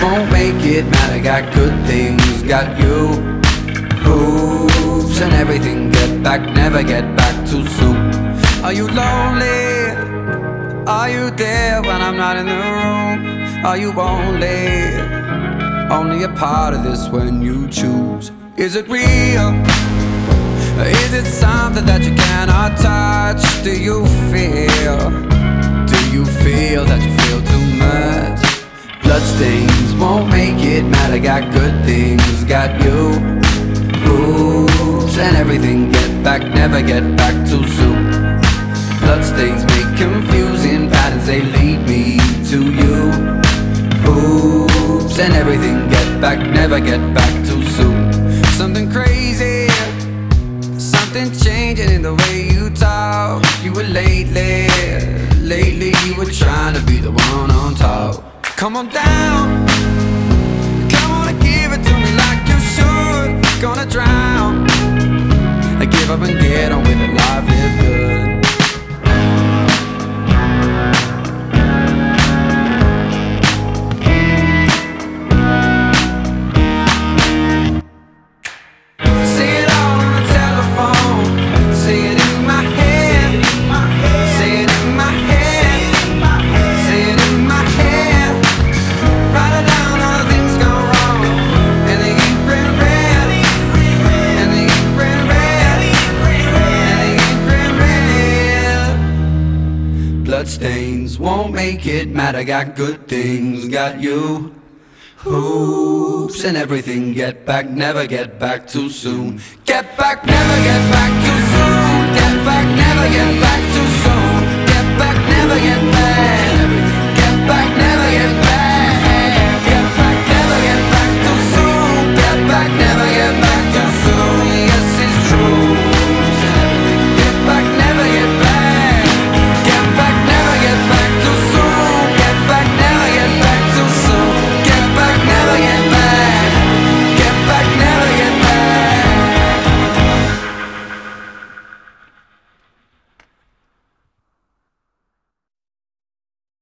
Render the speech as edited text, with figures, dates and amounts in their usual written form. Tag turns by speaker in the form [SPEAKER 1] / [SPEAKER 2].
[SPEAKER 1] won't make it matter. Got good things, got you. Hoops and everything, get back, never get back too soon. Are you lonely? Are you there when I'm not in the room? Are you only a part of this when you choose? Is it real? Is it something that you cannot touch? Do you feel that you feel too much? Bloodstains won't make it matter. Got good things, got you. Hoops and everything, get back, never get back too soon. Bloodstains make confusing patterns, they lead me to you. Hoops and everything, get back, never get back too soon. Something crazy, something changing in the way you talk. You were lately you were trying to be the one on top. Come on down, come on and give it to me like you should. Gonna drown, I give up and get on with it, life lives good. Bloodstains won't make it matter. Got good things, got you. Hoops and everything, get back, never get back too soon. Get back, never get back too soon. Get back, never get back too soon. Get back, never get back.